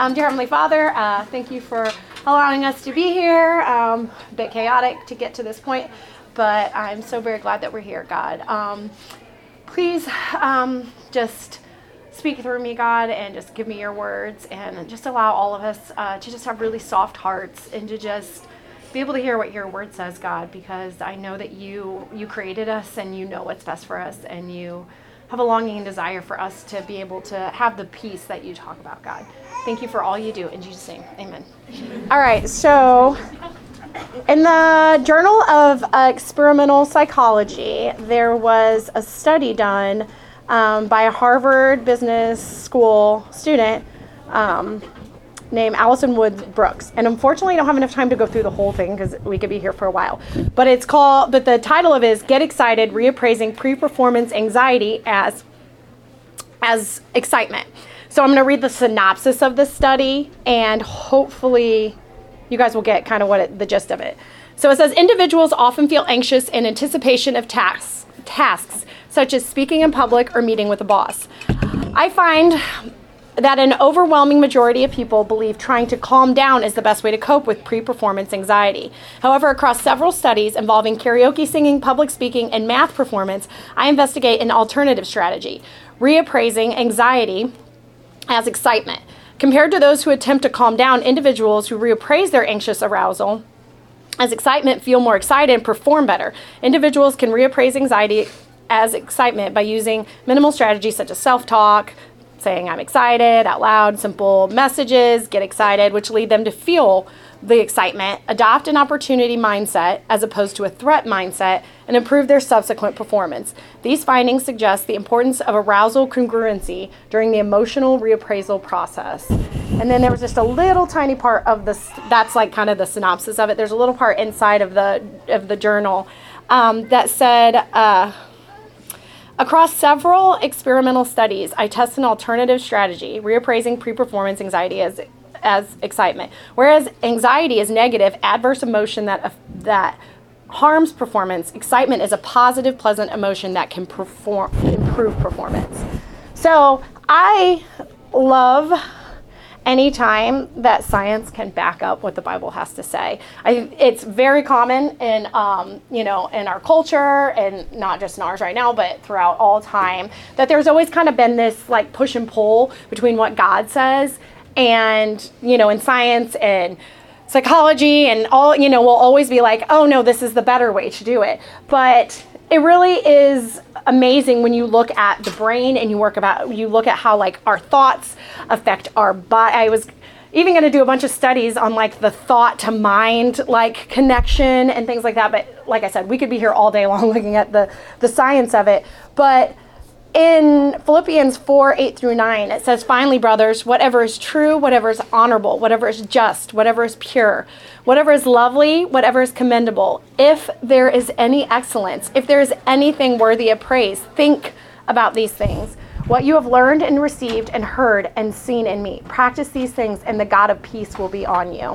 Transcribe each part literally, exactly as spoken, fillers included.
Um, dear Heavenly Father, uh, thank you for allowing us to be here. Um, a bit chaotic to get to this point, but I'm so very glad that we're here, God. Um, please um, just speak through me, God, and just give me your words, and just allow all of us uh, to just have really soft hearts and to just be able to hear what your word says, God, because I know that you you created us and you know what's best for us, and you have a longing and desire for us to be able to have the peace that you talk about, God. Thank you for all you do. In Jesus' name, amen. All right, so in the Journal of Experimental Psychology, there was a study done um, by a Harvard Business School student um, named Allison Woods Brooks. And unfortunately, I don't have enough time to go through the whole thing because we could be here for a while. But it's called, but the title of it is Get Excited, Reappraising Pre-Performance Anxiety as, as Excitement. So I'm going to read the synopsis of this study, and hopefully you guys will get kind of what it, the gist of it. So it says, individuals often feel anxious in anticipation of tasks, tasks such as speaking in public or meeting with a boss. I find that an overwhelming majority of people believe trying to calm down is the best way to cope with pre-performance anxiety. However, across several studies involving karaoke singing, public speaking, and math performance, I investigate an alternative strategy, reappraising anxiety as excitement. Compared to those who attempt to calm down, individuals who reappraise their anxious arousal as excitement feel more excited and perform better. Individuals can reappraise anxiety as excitement by using minimal strategies such as self-talk, saying I'm excited out loud, simple messages, get excited, which lead them to feel the excitement, adopt an opportunity mindset as opposed to a threat mindset, and improve their subsequent performance. These findings suggest the importance of arousal congruency during the emotional reappraisal process. And then there was just a little tiny part of this, that's like kind of the synopsis of it. There's a little part inside of the of the journal um, that said, uh, across several experimental studies, I test an alternative strategy, reappraising pre-performance anxiety as as excitement. Whereas anxiety is negative, adverse emotion that uh, that harms performance, excitement is a positive, pleasant emotion that can perform improve performance. So I love any time that science can back up what the Bible has to say. I, it's very common in, um, you know, in our culture, and not just in ours right now, but throughout all time, that there's always kind of been this like push and pull between what God says and, you know, in science and psychology and all, you know, we'll always be like, oh no, this is the better way to do it. But it really is amazing when you look at the brain and you work about, you look at how like our thoughts affect our body. I was even going to do a bunch of studies on like the thought to mind like connection and things like that. But like I said, we could be here all day long looking at the, the science of it. But in Philippians four, eight through nine, it says, finally, brothers, whatever is true, whatever is honorable, whatever is just, whatever is pure, whatever is lovely, whatever is commendable, if there is any excellence, if there is anything worthy of praise, think about these things. What you have learned and received and heard and seen in me, practice these things, and the God of peace will be on you.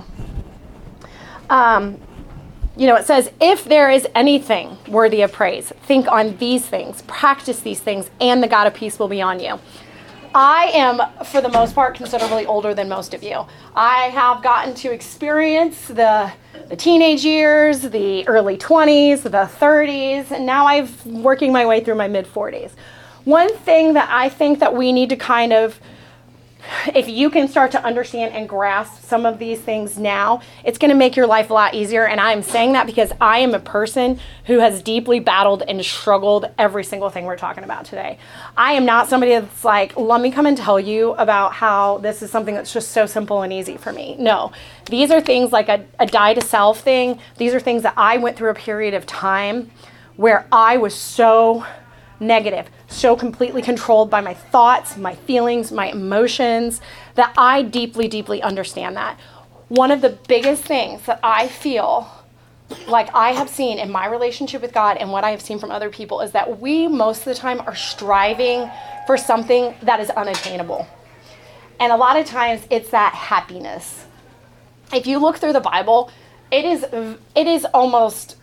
Um, You know, it says, if there is anything worthy of praise, think on these things, practice these things, and the God of peace will be on you. I am, for the most part, considerably older than most of you. I have gotten to experience the, the teenage years, the early twenties, the thirties, and now I'm working my way through my mid-forties. One thing that I think that we need to kind of, if you can start to understand and grasp some of these things now, it's going to make your life a lot easier. And I'm saying that because I am a person who has deeply battled and struggled every single thing we're talking about today. I am not somebody that's like, let me come and tell you about how this is something that's just so simple and easy for me. No, these are things like a, a die to self thing. These are things that I went through a period of time where I was so negative, so completely controlled by my thoughts, my feelings, my emotions, that I deeply, deeply understand that. One of the biggest things that I feel like I have seen in my relationship with God and what I have seen from other people is that we most of the time are striving for something that is unattainable. And a lot of times it's that happiness. If you look through the Bible, it is it is almost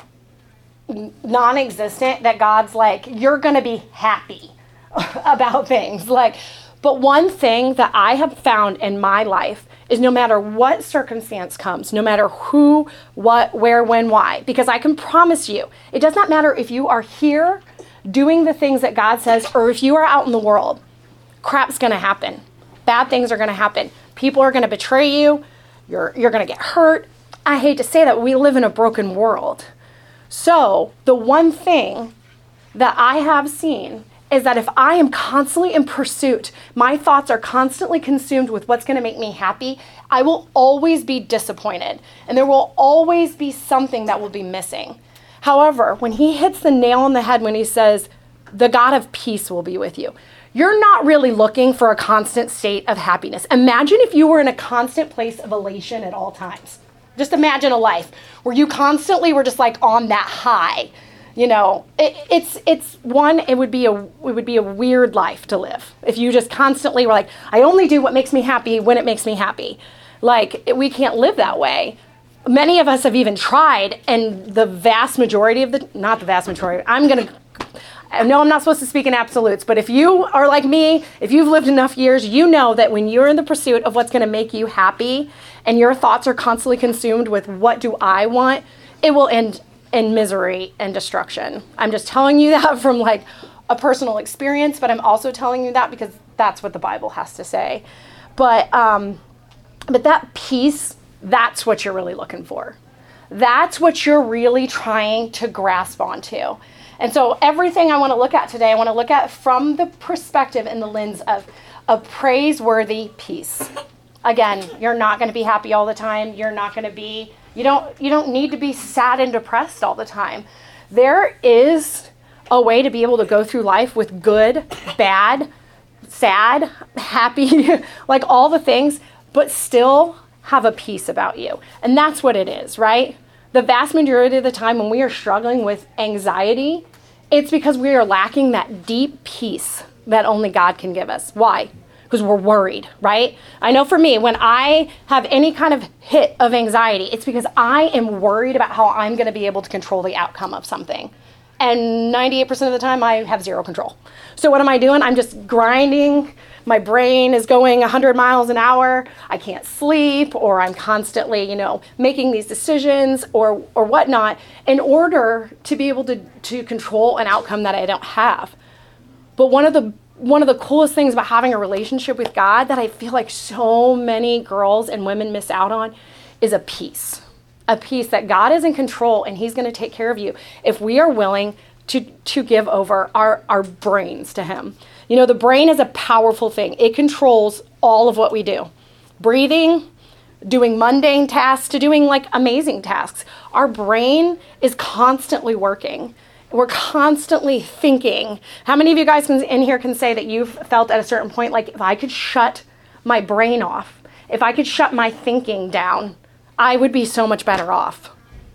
non-existent that God's like, you're going to be happy about things. Like, But one thing that I have found in my life is no matter what circumstance comes, no matter who, what, where, when, why, because I can promise you, it does not matter if you are here doing the things that God says or if you are out in the world, crap's going to happen. Bad things are going to happen. People are going to betray you. You're, you're going to get hurt. I hate to say that, we live in a broken world. So the one thing that I have seen is that if I am constantly in pursuit, my thoughts are constantly consumed with what's going to make me happy, I will always be disappointed. And there will always be something that will be missing. However, when he hits the nail on the head when he says, the God of peace will be with you, you're not really looking for a constant state of happiness. Imagine if you were in a constant place of elation at all times. Just imagine a life where you constantly were just like on that high. You know, it, it's it's one, it would be a it would be a weird life to live if you just constantly were like, I only do what makes me happy when it makes me happy. Like, we can't live that way. Many of us have even tried, and the vast majority of the, not the vast majority, I'm going to, I know I'm not supposed to speak in absolutes, but if you are like me, if you've lived enough years, you know that when you're in the pursuit of what's going to make you happy and your thoughts are constantly consumed with what do I want, it will end in misery and destruction. I'm just telling you that from like a personal experience, but I'm also telling you that because that's what the Bible has to say. But um, but that peace, that's what you're really looking for. That's what you're really trying to grasp onto. And so everything I want to look at today, I want to look at from the perspective and the lens of a praiseworthy peace. Again, you're not going to be happy all the time. You're not going to be You don't you don't need to be sad and depressed all the time. There is a way to be able to go through life with good, bad, sad, happy, like all the things, but still have a peace about you. And that's what it is, right? The vast majority of the time when we are struggling with anxiety, it's because we are lacking that deep peace that only God can give us. Why? Because we're worried, right? I know for me, when I have any kind of hit of anxiety, it's because I am worried about how I'm going to be able to control the outcome of something. And ninety-eight percent of the time, I have zero control. So what am I doing? I'm just grinding. My brain is going one hundred miles an hour. I can't sleep, or I'm constantly, you know, making these decisions or or whatnot in order to be able to, to control an outcome that I don't have. But one of the One of the coolest things about having a relationship with God that I feel like so many girls and women miss out on is a peace. A peace that God is in control and he's going to take care of you if we are willing to, to give over our, our brains to him. You know, the brain is a powerful thing. It controls all of what we do. Breathing, doing mundane tasks to doing like amazing tasks. Our brain is constantly working. We're constantly thinking. How many of you guys in here can say that you've felt at a certain point, like if I could shut my brain off, if I could shut my thinking down, I would be so much better off.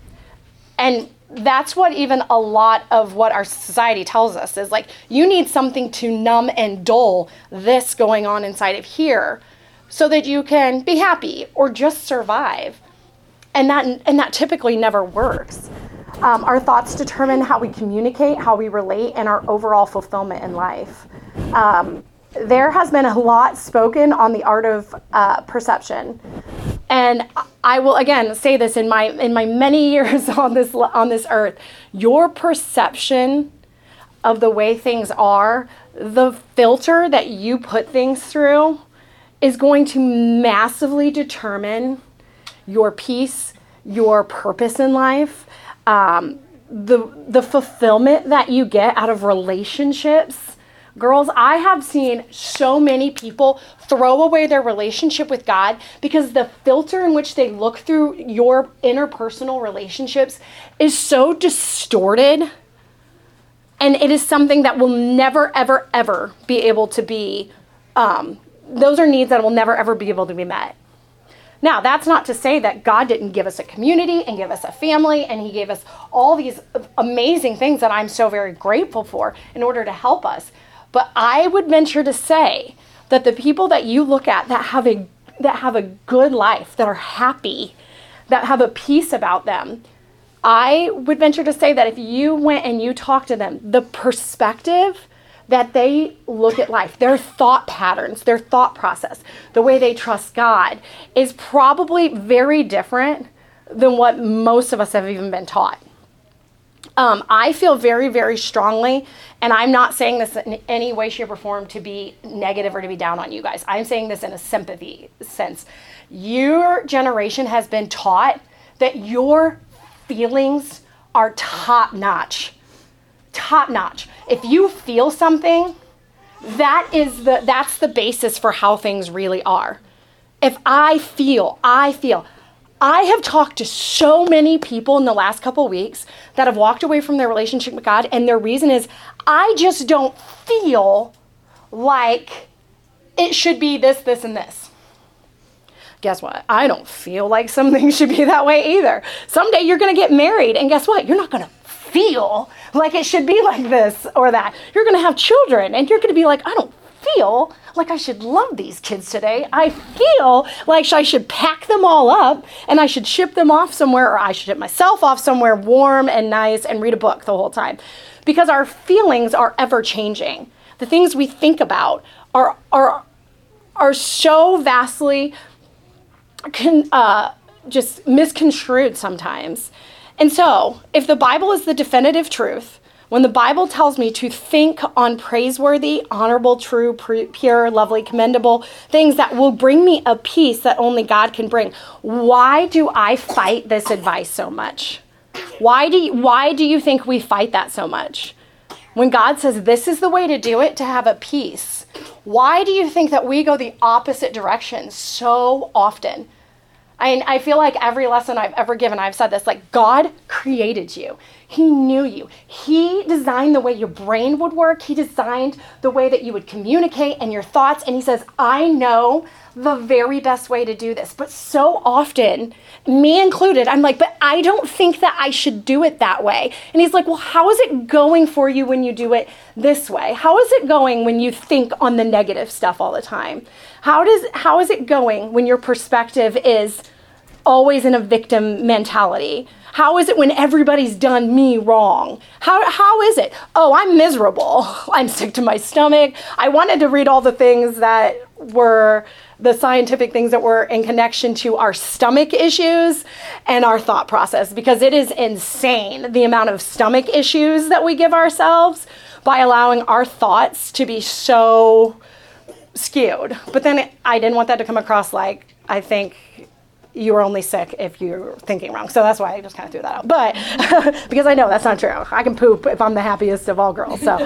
And that's what even a lot of what our society tells us is like, you need something to numb and dull this going on inside of here so that you can be happy or just survive. And that, and that typically never works. Um, our thoughts determine how we communicate, how we relate, and our overall fulfillment in life. Um, there has been a lot spoken on the art of uh, perception. And I will again say this in my in my many years on this on this earth, your perception of the way things are, the filter that you put things through is going to massively determine your peace, your purpose in life. Um, the the fulfillment that you get out of relationships. Girls, I have seen so many people throw away their relationship with God because the filter in which they look through your interpersonal relationships is so distorted, and it is something that will never, ever, ever be able to be, um, those are needs that will never, ever be able to be met. Now, that's not to say that God didn't give us a community and give us a family, and he gave us all these amazing things that I'm so very grateful for in order to help us. But I would venture to say that the people that you look at that have a that have a good life, that are happy, that have a peace about them, I would venture to say that if you went and you talked to them, the perspective that they look at life, their thought patterns, their thought process, the way they trust God is probably very different than what most of us have even been taught. Um, I feel very, very strongly, and I'm not saying this in any way, shape, or form to be negative or to be down on you guys. I'm saying this in a sympathy sense. Your generation has been taught that your feelings are top-notch. Top-notch. If you feel something, that is the that's the basis for how things really are. If I feel, I feel. I have talked to so many people in the last couple of weeks that have walked away from their relationship with God, and their reason is, I just don't feel like it should be this, this, and this. Guess what? I don't feel like something should be that way either. Someday you're going to get married, and guess what? You're not going to feel like it should be like this or that. You're going to have children, and you're going to be like, I don't feel like I should love these kids today. I feel like I should pack them all up and I should ship them off somewhere, or I should ship myself off somewhere warm and nice and read a book the whole time. Because our feelings are ever changing. The things we think about are are are so vastly con, uh, just misconstrued sometimes. And so, if the Bible is the definitive truth, when the Bible tells me to think on praiseworthy, honorable, true, pure, lovely, commendable things that will bring me a peace that only God can bring, why do I fight this advice so much? Why do you, why do you think we fight that so much? When God says this is the way to do it to have a peace, why do you think that we go the opposite direction so often? I, I feel like every lesson I've ever given, I've said this, like, God created you. He knew you. He designed the way your brain would work. He designed the way that you would communicate and your thoughts. And he says, I know the very best way to do this. But so often, me included, I'm like, but I don't think that I should do it that way. And he's like, well, how is it going for you when you do it this way? How is it going when you think on the negative stuff all the time? How does how is it going when your perspective is always in a victim mentality? How is it when everybody's done me wrong? How how is it? Oh, I'm miserable. I'm sick to my stomach. I wanted to read all the things that were the scientific things that were in connection to our stomach issues and our thought process, because it is insane the amount of stomach issues that we give ourselves by allowing our thoughts to be so skewed. But then it, I didn't want that to come across like, I think you are only sick if you're thinking wrong. So that's why I just kind of threw that out. But because I know that's not true. I can poop if I'm the happiest of all girls. So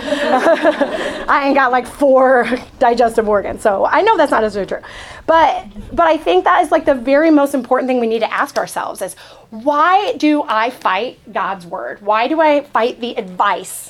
I ain't got like four digestive organs. So I know that's not necessarily true. But but I think that is like the very most important thing we need to ask ourselves is, why do I fight God's word? Why do I fight the advice?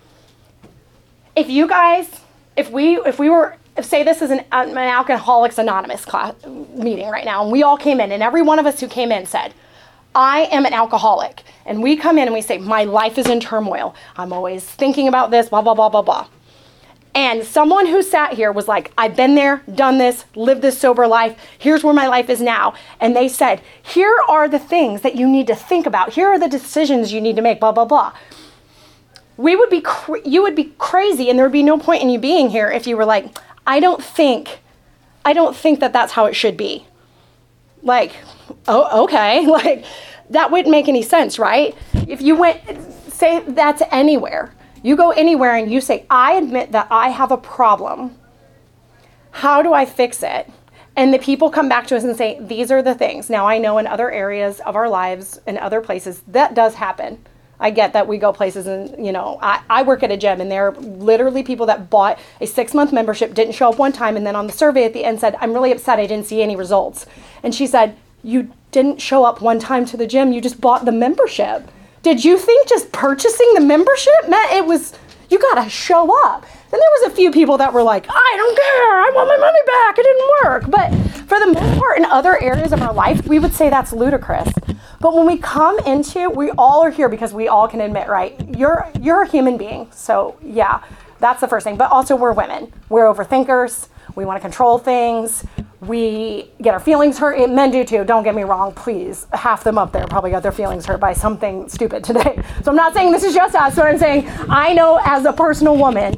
If you guys, if we if we were say this is an, an Alcoholics Anonymous class meeting right now, and we all came in, and every one of us who came in said, I am an alcoholic. And we come in and we say, my life is in turmoil. I'm always thinking about this, blah, blah, blah, blah, blah. And someone who sat here was like, I've been there, done this, lived this sober life. Here's where my life is now. And they said, here are the things that you need to think about. Here are the decisions you need to make, blah, blah, blah. We would be, cr- you would be crazy, and there would be no point in you being here if you were like, I don't think, I don't think that that's how it should be. Like, oh, okay. Like, that wouldn't make any sense, right? If you went, say that's anywhere. You go anywhere and you say, I admit that I have a problem. How do I fix it? And the people come back to us and say, these are the things. Now, I know in other areas of our lives and other places, that does happen. I get that we go places and, you know, I, I work at a gym, and there are literally people that bought a six-month membership, didn't show up one time, and then on the survey at the end said, I'm really upset I didn't see any results. And she said, you didn't show up one time to the gym, you just bought the membership. Did you think just purchasing the membership meant it was, you gotta show up? Then there was a few people that were like, I don't care, I want my money back, it didn't work. But for the most part, in other areas of our life, we would say that's ludicrous. But when we come into, we all are here because we all can admit, right, you're you're a human being. So yeah, that's the first thing. But also we're women. We're overthinkers. We want to control things. We get our feelings hurt. Men do too, don't get me wrong, please. Half them up there probably got their feelings hurt by something stupid today. So I'm not saying this is just us. What I'm saying, I know as a personal woman,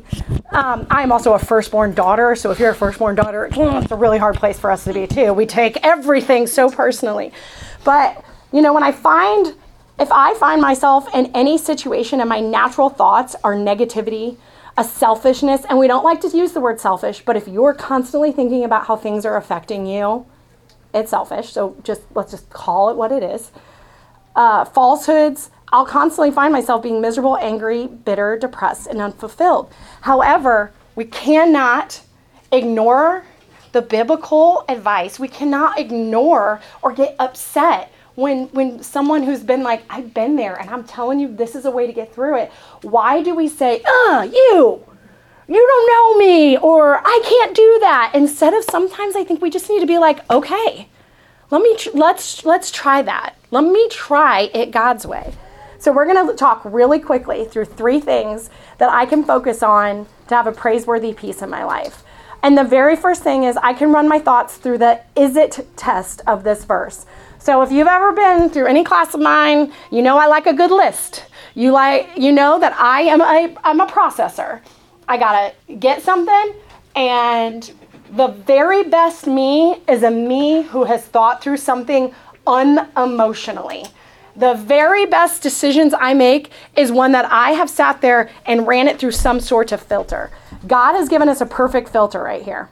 Um, I'm also a firstborn daughter, so if you're a firstborn daughter, it's a really hard place for us to be too. We take everything so personally. But, you know, when I find, if I find myself in any situation and my natural thoughts are negativity, a selfishness, and we don't like to use the word selfish, but if you're constantly thinking about how things are affecting you, it's selfish. So just let's just call it what it is. Uh, falsehoods, I'll constantly find myself being miserable, angry, bitter, depressed, and unfulfilled. However, we cannot ignore the biblical advice. We cannot ignore or get upset when when someone who's been like, I've been there and I'm telling you this is a way to get through it. Why do we say, uh, you, you don't know me, or I can't do that? Instead of sometimes I think we just need to be like, okay, let me, tr- let's, let's try that. Let me try it God's way. So we're going to talk really quickly through three things that I can focus on to have a praiseworthy peace in my life. And the very first thing is I can run my thoughts through the is it test of this verse. So if you've ever been through any class of mine, you know I like a good list. You like, you know that I am a, I'm a processor. I got to get something, and the very best me is a me who has thought through something unemotionally. The very best decisions I make is one that I have sat there and ran it through some sort of filter. God has given us a perfect filter right here.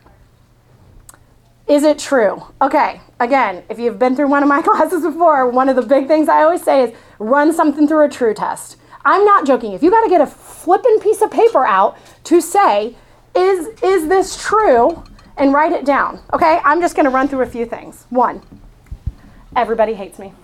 Is it true? Okay, again, if you've been through one of my classes before, one of the big things I always say is run something through a true test. I'm not joking. If you got to get a flippin' piece of paper out to say, is, is this true? And write it down. Okay, I'm just going to run through a few things. One, everybody hates me.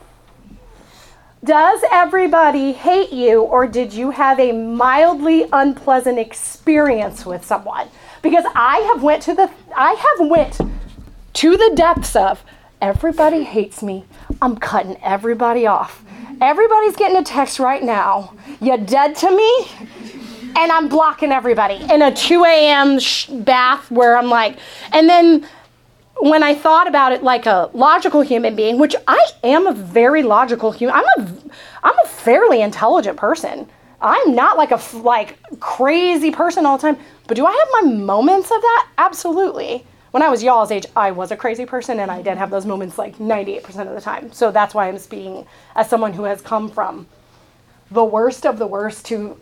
Does everybody hate you, or did you have a mildly unpleasant experience with someone? Because I have went to the I have went to the depths of everybody hates me. I'm cutting everybody off. Everybody's getting a text right now. You dead to me? And I'm blocking everybody in a two a.m. sh- bath where I'm like, and then when I thought about it like a logical human being, which I am a very logical human, I'm a, I'm a fairly intelligent person. I'm not like a like crazy person all the time, but do I have my moments of that? Absolutely. When I was y'all's age, I was a crazy person, and I did have those moments like ninety-eight percent of the time. So that's why I'm speaking as someone who has come from the worst of the worst to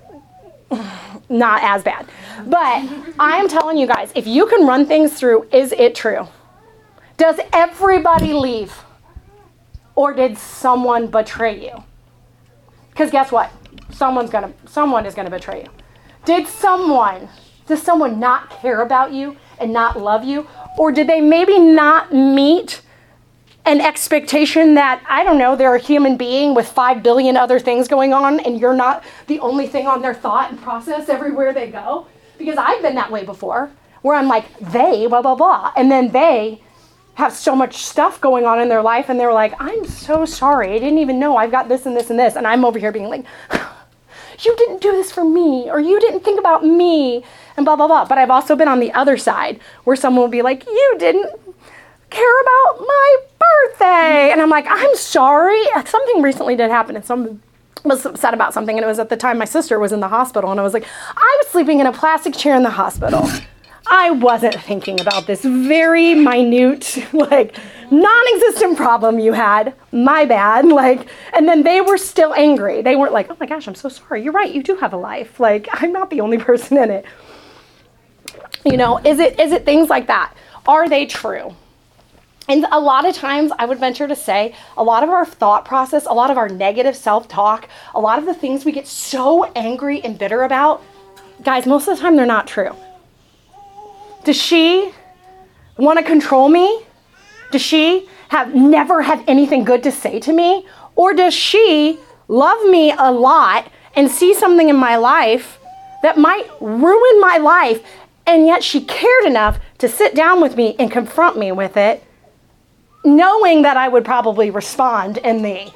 not as bad. But I'm telling you guys, if you can run things through, is it true? Does everybody leave? Or did someone betray you? Because guess what? Someone's gonna, someone is gonna betray you. Did someone, does someone not care about you and not love you? Or did they maybe not meet an expectation that, I don't know, they're a human being with five billion other things going on and you're not the only thing on their thought and process everywhere they go? Because I've been that way before, where I'm like, they, blah, blah, blah. And then they have so much stuff going on in their life, and they're like, I'm so sorry, I didn't even know I've got this and this and this, and I'm over here being like, you didn't do this for me, or you didn't think about me, and blah, blah, blah. But I've also been on the other side, where someone will be like, you didn't care about my birthday, and I'm like, I'm sorry. Something recently did happen, and someone was upset about something, and it was at the time my sister was in the hospital, and I was like, I was sleeping in a plastic chair in the hospital. I wasn't thinking about this very minute, like, non-existent problem you had. My bad. Like, and then they were still angry. They weren't like, oh my gosh, I'm so sorry. You're right. You do have a life. Like, I'm not the only person in it. You know, is it is it things like that? Are they true? And a lot of times, I would venture to say, a lot of our thought process, a lot of our negative self-talk, a lot of the things we get so angry and bitter about, guys, most of the time, they're not true. Does she want to control me? Does she have never have anything good to say to me? Or does she love me a lot and see something in my life that might ruin my life, and yet she cared enough to sit down with me and confront me with it, knowing that I would probably respond in the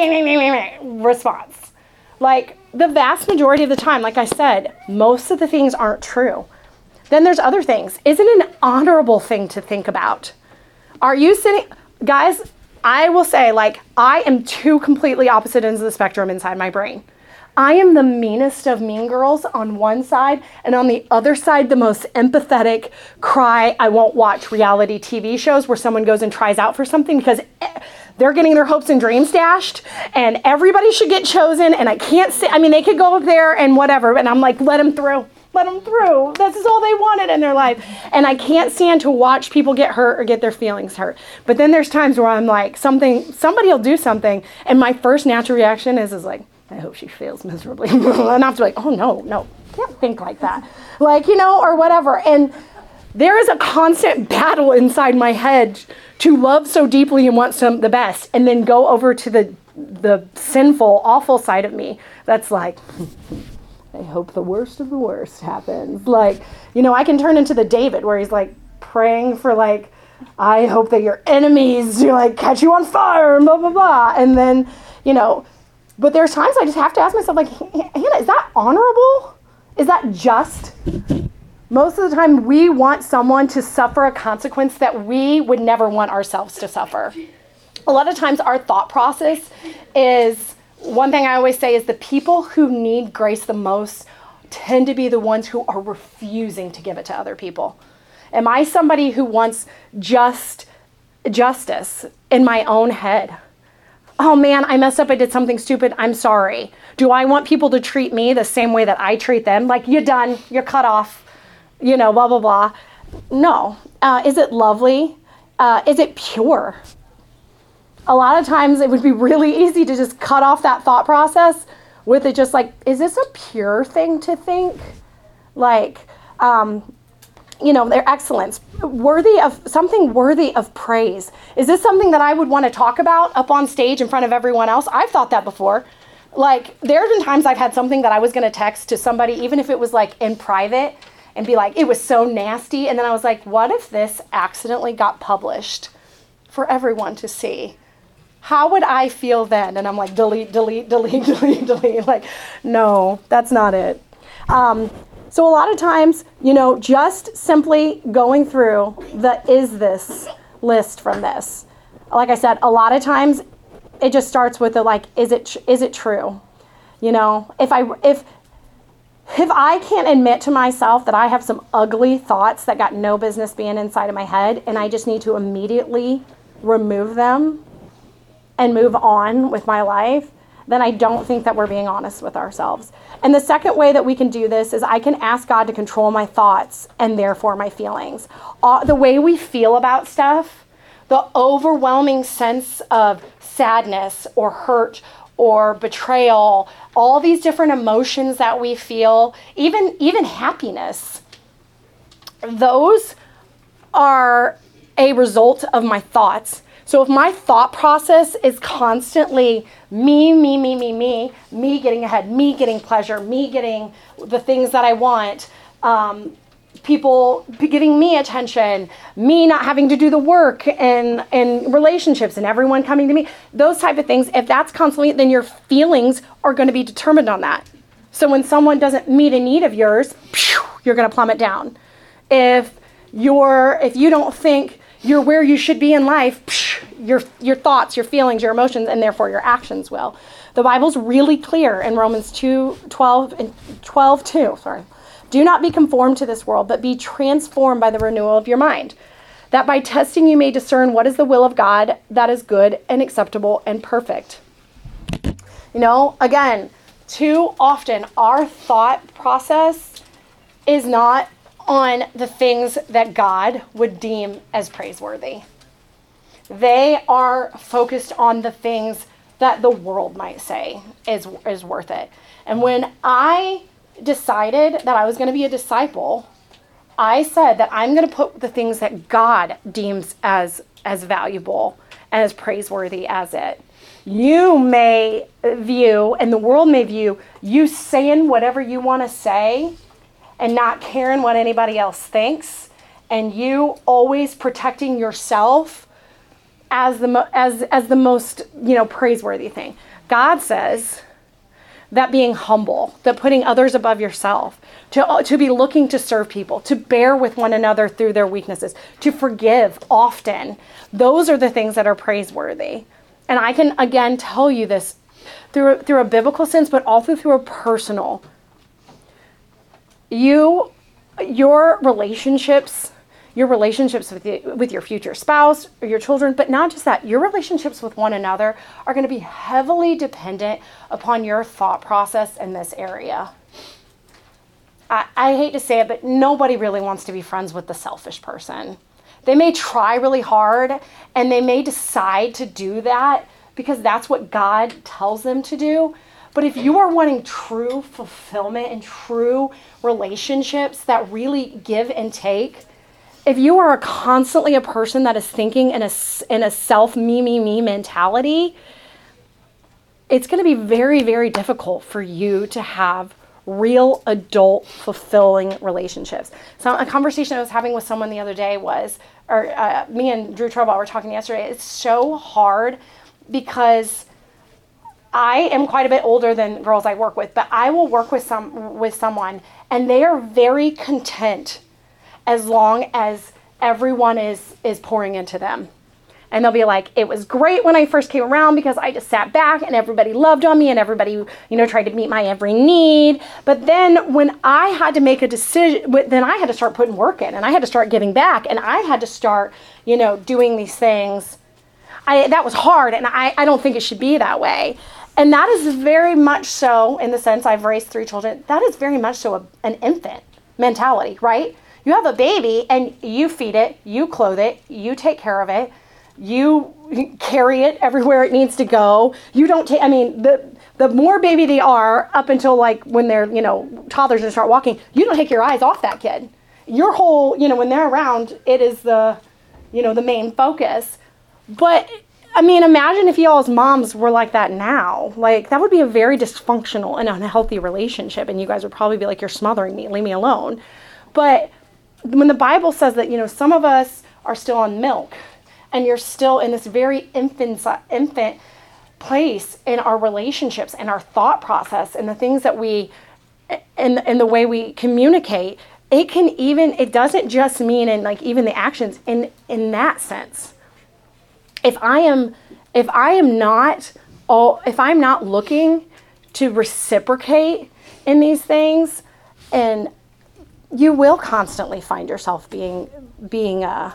response? Like, the vast majority of the time, like I said, most of the things aren't true. Then there's other things. Is it an honorable thing to think about? Are you sitting, guys, I will say, like, I am two completely opposite ends of the spectrum inside my brain. I am the meanest of mean girls on one side, and on the other side, the most empathetic, cry, I won't watch reality T V shows where someone goes and tries out for something because they're getting their hopes and dreams dashed, and everybody should get chosen, and I can't say, I mean, they could go up there and whatever, and I'm like, let them through. Let them through. This is all they wanted in their life. And I can't stand to watch people get hurt or get their feelings hurt. But then there's times where I'm like, something, somebody will do something, and my first natural reaction is, is like, I hope she fails miserably. And I have to be like, oh no, no, can't think like that. Like, you know, or whatever. And there is a constant battle inside my head to love so deeply and want some the best, and then go over to the the sinful, awful side of me that's like, I hope the worst of the worst happens. Like, you know, I can turn into the David where he's like praying for like, I hope that your enemies do like catch you on fire and blah, blah, blah. And then, you know, but there's times I just have to ask myself like, Hannah, is that honorable? Is that just? Most of the time we want someone to suffer a consequence that we would never want ourselves to suffer. A lot of times our thought process is, one thing I always say is the people who need grace the most tend to be the ones who are refusing to give it to other people. Am I somebody who wants just justice in my own head? Oh man, I messed up. I did something stupid. I'm sorry. Do I want people to treat me the same way that I treat them? Like, you're done. You're cut off. You know, blah, blah, blah. No. Uh, is it lovely? Uh, is it pure? A lot of times it would be really easy to just cut off that thought process with it just like, is this a pure thing to think? Like, um, you know, their excellence, worthy of something worthy of praise. Is this something that I would want to talk about up on stage in front of everyone else? I've thought that before. Like, there have been times I've had something that I was going to text to somebody, even if it was like in private, and be like, it was so nasty. And then I was like, what if this accidentally got published for everyone to see? How would I feel then? And I'm like, delete, delete, delete, delete, delete. Like, no, that's not it. Um, so a lot of times, you know, just simply going through the is this list from this. Like I said, a lot of times it just starts with the like, is it is it true? You know, if I if if I can't admit to myself that I have some ugly thoughts that got no business being inside of my head, and I just need to immediately remove them and move on with my life, then I don't think that we're being honest with ourselves. And the second way that we can do this is I can ask God to control my thoughts and therefore my feelings. Uh, the way we feel about stuff, the overwhelming sense of sadness or hurt or betrayal, all these different emotions that we feel, even, even happiness, those are a result of my thoughts. So if my thought process is constantly me, me, me, me, me, me getting ahead, me getting pleasure, me getting the things that I want, um, people giving me attention, me not having to do the work and, and relationships and everyone coming to me, those type of things, if that's constantly, then your feelings are going to be determined on that. So when someone doesn't meet a need of yours, you're going to plummet down. If you're, if you don't think you're where you should be in life, your your thoughts, your feelings, your emotions, and therefore your actions will. The Bible's really clear in Romans two, twelve, and twelve two, sorry. Do not be conformed to this world, but be transformed by the renewal of your mind, that by testing you may discern what is the will of God, that is good and acceptable and perfect. You know, again, too often our thought process is not on the things that God would deem as praiseworthy. They are focused on the things that the world might say is is worth it. And when I decided that I was going to be a disciple, I said that I'm going to put the things that God deems as as valuable and as praiseworthy as it. You may view, and the world may view, you saying whatever you want to say and not caring what anybody else thinks, and you always protecting yourself as the mo- as as the most, you know, praiseworthy thing. God says that being humble, that putting others above yourself, to to be looking to serve people, to bear with one another through their weaknesses, to forgive often, those are the things that are praiseworthy. And I can again tell you this through through a biblical sense, but also through a personal. You, your relationships, your relationships with the, with your future spouse or your children, but not just that, your relationships with one another are going to be heavily dependent upon your thought process in this area. I, I hate to say it, but nobody really wants to be friends with the selfish person. They may try really hard and they may decide to do that because that's what God tells them to do. But if you are wanting true fulfillment and true relationships that really give and take, if you are constantly a person that is thinking in a, in a self me, me, me mentality, it's going to be very, very difficult for you to have real adult fulfilling relationships. So a conversation I was having with someone the other day was, or uh, me and Drew Trouble were talking yesterday, it's so hard because I am quite a bit older than girls I work with, but I will work with some with someone and they are very content as long as everyone is is pouring into them. And they'll be like, it was great when I first came around because I just sat back and everybody loved on me and everybody, you know, tried to meet my every need. But then when I had to make a decision, then I had to start putting work in and I had to start giving back and I had to start, you know, doing these things. I, that was hard and I, I don't think it should be that way. And that is very much so, in the sense I've raised three children, that is very much so a, an infant mentality, right? You have a baby and you feed it, you clothe it, you take care of it, you carry it everywhere it needs to go. You don't take, I mean, the the more baby they are up until like when they're, you know, toddlers and start walking, you don't take your eyes off that kid. Your whole, you know, when they're around, it is the, you know, the main focus. But I mean, imagine if y'all's moms were like that now. Like, that would be a very dysfunctional and unhealthy relationship. And you guys would probably be like, you're smothering me, leave me alone. But when the Bible says that, you know, some of us are still on milk and you're still in this very infant, infant place in our relationships and our thought process and the things that we, and, and the way we communicate, it can even, it doesn't just mean in like even the actions in, in that sense. If I am, if I am not, all, if I'm not looking to reciprocate in these things, and you will constantly find yourself being, being uh,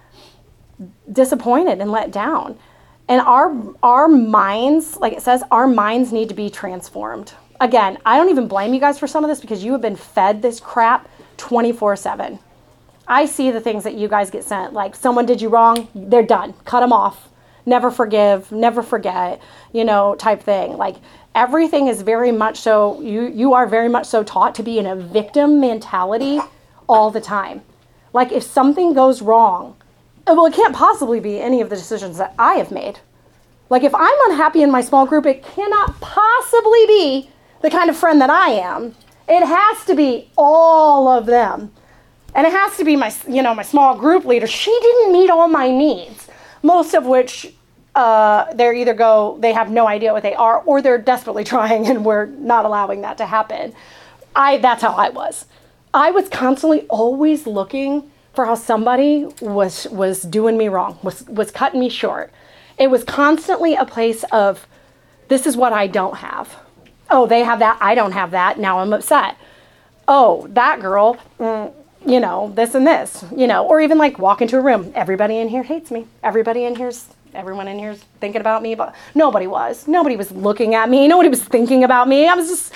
disappointed and let down. And our, our minds, like it says, our minds need to be transformed. Again, I don't even blame you guys for some of this because you have been fed this crap twenty-four seven. I see the things that you guys get sent, like someone did you wrong, they're done, cut them off, never forgive, never forget, you know, type thing. Like everything is very much so, you, you are very much so taught to be in a victim mentality all the time. Like if something goes wrong, well, it can't possibly be any of the decisions that I have made. Like if I'm unhappy in my small group, it cannot possibly be the kind of friend that I am. It has to be all of them. And it has to be my, you know, my small group leader. She didn't meet all my needs, most of which uh, they're either go, they have no idea what they are, or they're desperately trying and we're not allowing that to happen. I, that's how I was. I was constantly always looking for how somebody was, was doing me wrong, was, was cutting me short. It was constantly a place of, this is what I don't have. Oh, they have that. I don't have that. Now I'm upset. Oh, that girl, mm, you know, this and this, you know, or even like walk into a room. Everybody in here hates me. Everybody in here's, everyone in here's thinking about me, but nobody was. Nobody was looking at me. Nobody was thinking about me. I was just,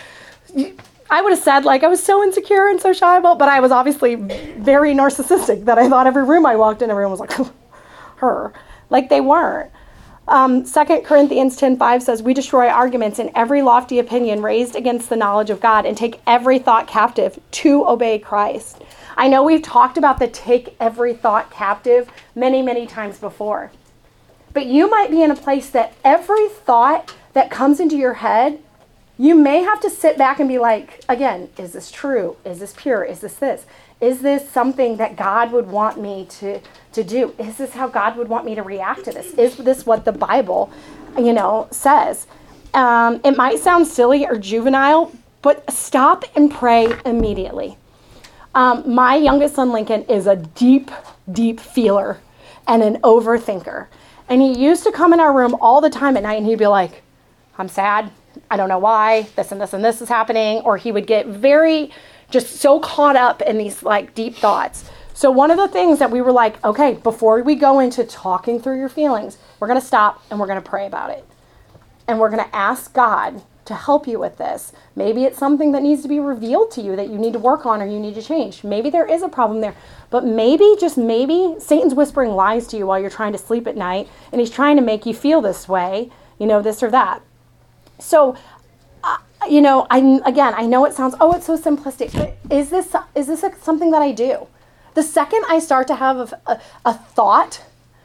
I would have said like I was so insecure and so shy about, but I was obviously very narcissistic that I thought every room I walked in, everyone was like, her. Like they weren't. Um, Second Corinthians ten five says, we destroy arguments and every lofty opinion raised against the knowledge of God and take every thought captive to obey Christ. I know we've talked about the take every thought captive many, many times before. But you might be in a place that every thought that comes into your head, you may have to sit back and be like, again, is this true? Is this pure? Is this this? Is this something that God would want me to, to do? Is this how God would want me to react to this? Is this what the Bible, you know, says? Um, it might sound silly or juvenile, but stop and pray immediately. Um, my youngest son, Lincoln, is a deep, deep feeler and an overthinker. And he used to come in our room all the time at night and he'd be like, I'm sad. I don't know why. This and this and this is happening. Or he would get very, just so caught up in these like deep thoughts. So one of the things that we were like, okay, before we go into talking through your feelings, we're going to stop and we're going to pray about it. And we're going to ask God to help you with this. Maybe it's something that needs to be revealed to you that you need to work on or you need to change. Maybe there is a problem there, but maybe, just maybe, Satan's whispering lies to you while you're trying to sleep at night, and he's trying to make you feel this way, you know, this or that. So, uh, you know, I again, I know it sounds, oh, it's so simplistic, but is this is this a, something that I do? The second I start to have a, a, a thought,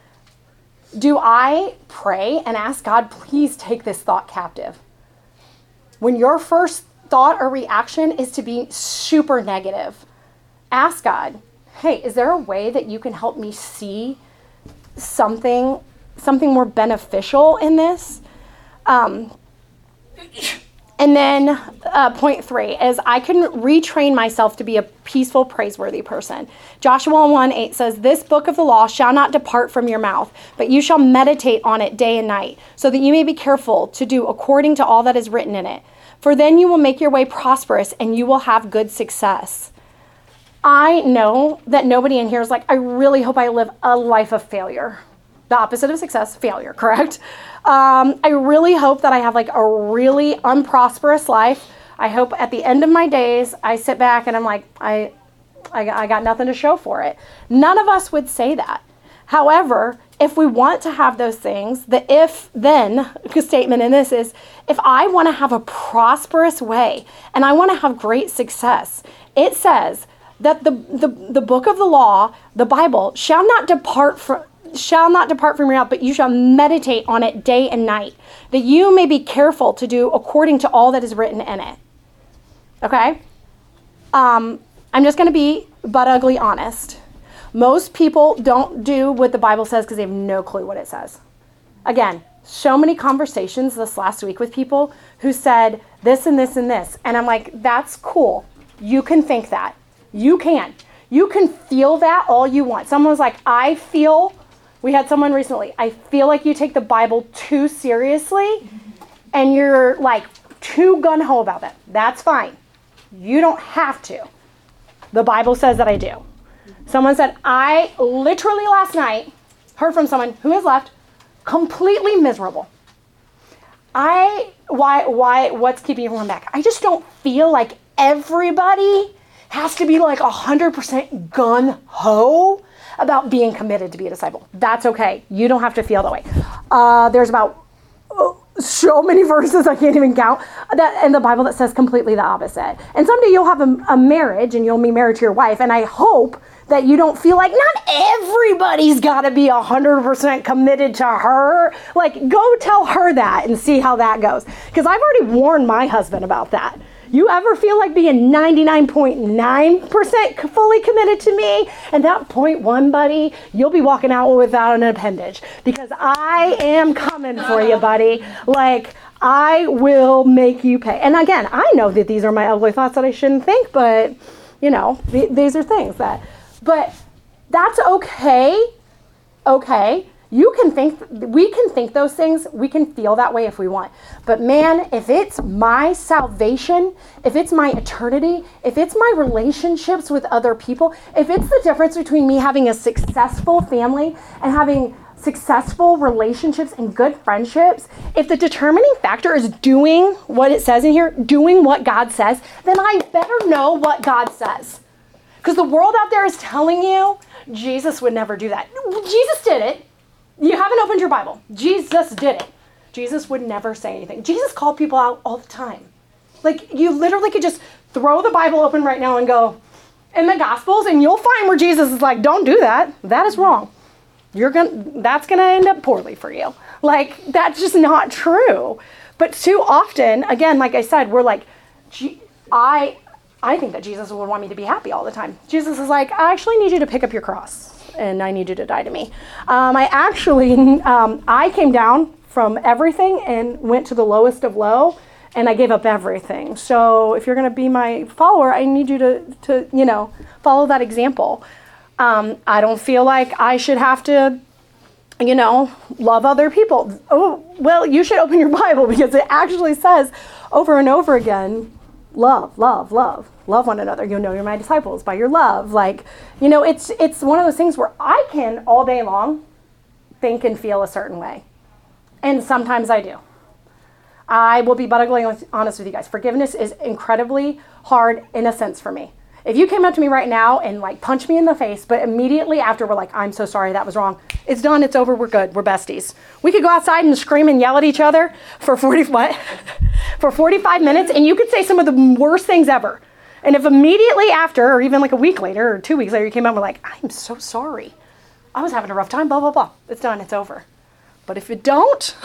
do I pray and ask God, please take this thought captive? When your first thought or reaction is to be super negative, ask God, hey, is there a way that you can help me see something, something more beneficial in this? Um, and then uh, point three is I can retrain myself to be a peaceful, praiseworthy person. Joshua one eight says, this book of the law shall not depart from your mouth, but you shall meditate on it day and night, so that you may be careful to do according to all that is written in it. For then you will make your way prosperous and you will have good success. I know that nobody in here is like, I really hope I live a life of failure. The opposite of success, failure, correct? Um, I really hope that I have like a really unprosperous life. I hope at the end of my days, I sit back and I'm like, I, I, I got nothing to show for it. None of us would say that. However, if we want to have those things, the if then statement in this is, if I want to have a prosperous way and I want to have great success, it says that the, the, the book of the law, the Bible, shall not depart from shall not depart from your mouth, but you shall meditate on it day and night, that you may be careful to do according to all that is written in it. Okay? Um, I'm just going to be butt ugly honest. Most people don't do what the Bible says because they have no clue what it says. Again, so many conversations this last week with people who said this and this and this. And I'm like, that's cool. You can think that. You can. You can feel that all you want. Someone was like, I feel, we had someone recently, I feel like you take the Bible too seriously and you're like too gung-ho about that. That's fine. You don't have to. The Bible says that I do. Someone said, I literally last night heard from someone who has left completely miserable. I, why, why, what's keeping you from coming back? I just don't feel like everybody has to be like one hundred percent gun-ho about being committed to be a disciple. That's okay. You don't have to feel that way. Uh, there's about oh, so many verses I can't even count that in the Bible that says completely the opposite. And someday you'll have a, a marriage and you'll be married to your wife. And I hope that you don't feel like not everybody's got to be one hundred percent committed to her. Like, go tell her that and see how that goes. Because I've already warned my husband about that. You ever feel like being ninety-nine point nine percent fully committed to me? And that point one, buddy, you'll be walking out without an appendage. Because I am coming for you, buddy. Like, I will make you pay. And again, I know that these are my ugly thoughts that I shouldn't think, but, you know, th- these are things that... But that's okay. Okay. You can think, we can think those things. We can feel that way if we want. But man, if it's my salvation, if it's my eternity, if it's my relationships with other people, if it's the difference between me having a successful family and having successful relationships and good friendships, if the determining factor is doing what it says in here, doing what God says, then I better know what God says. Because the world out there is telling you Jesus would never do that. Jesus did it. You haven't opened your Bible. Jesus did it. Jesus would never say anything. Jesus called people out all the time. Like, you literally could just throw the Bible open right now and go in the Gospels, and you'll find where Jesus is like, don't do that. That is wrong. You're gonna. That's going to end up poorly for you. Like, that's just not true. But too often, again, like I said, we're like, I... I think that Jesus would want me to be happy all the time. Jesus is like, I actually need you to pick up your cross and I need you to die to me. Um, I actually, um, I came down from everything and went to the lowest of low and I gave up everything. So if you're going to be my follower, I need you to, to, you know, follow that example. Um, I don't feel like I should have to, you know, love other people. Oh, well, you should open your Bible because it actually says over and over again, love, love, love, love one another. You'll know you're my disciples by your love. Like, you know, it's it's one of those things where I can all day long think and feel a certain way. And sometimes I do. I will be butterfly honest with you guys. Forgiveness is incredibly hard in a sense for me. If you came up to me right now and like punched me in the face, but immediately after we're like, I'm so sorry, that was wrong. It's done, it's over, we're good, we're besties. We could go outside and scream and yell at each other for forty what? for forty-five minutes, and you could say some of the worst things ever. And if immediately after, or even like a week later or two weeks later, you came up and were like, I'm so sorry. I was having a rough time, blah, blah, blah. It's done, it's over. But if you don't,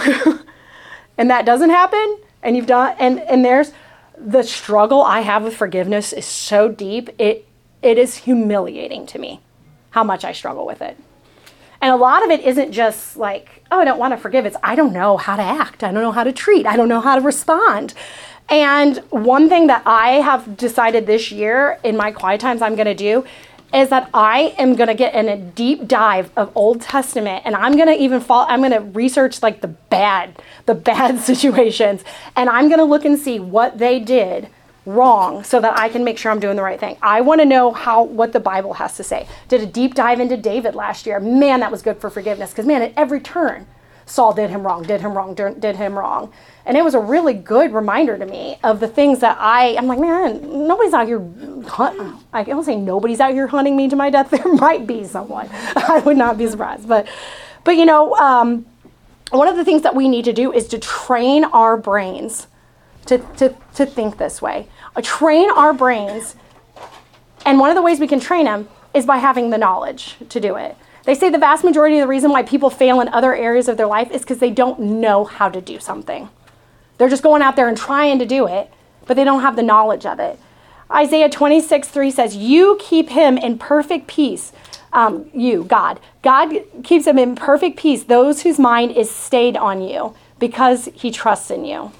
and that doesn't happen, and you've done, and, and there's, the struggle I have with forgiveness is so deep, it it is humiliating to me how much I struggle with it. And a lot of it isn't just like, oh, I don't want to forgive. It's I don't know how to act. I don't know how to treat. I don't know how to respond. And one thing that I have decided this year in my quiet times I'm going to do is that I am going to get in a deep dive of Old Testament, and I'm going to even fall, I'm going to research like the bad, the bad situations, and I'm going to look and see what they did wrong so that I can make sure I'm doing the right thing. I want to know how, what the Bible has to say. Did a deep dive into David last year. Man, that was good for forgiveness, because man, at every turn, Saul did him wrong, did him wrong, did him wrong. And it was a really good reminder to me of the things that I, I'm like, man, nobody's out here, hunt, I don't say nobody's out here hunting me to my death. There might be someone. I would not be surprised. But, but you know, um, one of the things that we need to do is to train our brains to, to, to think this way. Uh, train our brains. And one of the ways we can train them is by having the knowledge to do it. They say the vast majority of the reason why people fail in other areas of their life is because they don't know how to do something. They're just going out there and trying to do it, but they don't have the knowledge of it. Isaiah twenty-six three says, you keep him in perfect peace. Um, you, God. God keeps him in perfect peace, those whose mind is stayed on you, because he trusts in you.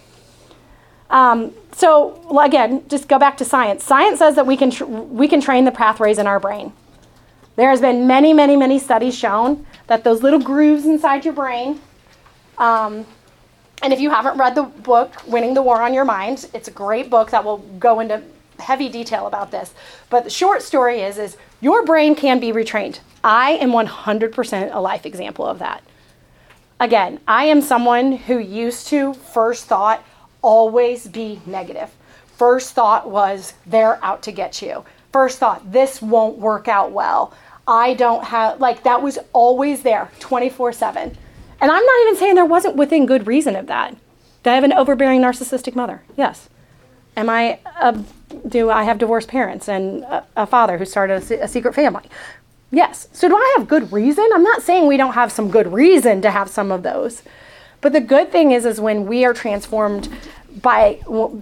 Um, so again, just go back to science. Science says that we can tr- we can train the pathways in our brain. There has been many, many, many studies shown that those little grooves inside your brain, um, and if you haven't read the book, Winning the War on Your Mind, it's a great book that will go into heavy detail about this. But the short story is, is your brain can be retrained. I am one hundred percent a life example of that. Again, I am someone who used to, first thought, always be negative. First thought was, they're out to get you. First thought, this won't work out well. I don't have, like, that was always there, twenty-four seven. And I'm not even saying there wasn't within good reason of that. Did I have an overbearing narcissistic mother? Yes. Am I, a, do I have divorced parents and a, a father who started a, a secret family? Yes. So do I have good reason? I'm not saying we don't have some good reason to have some of those. But the good thing is, is when we are transformed by,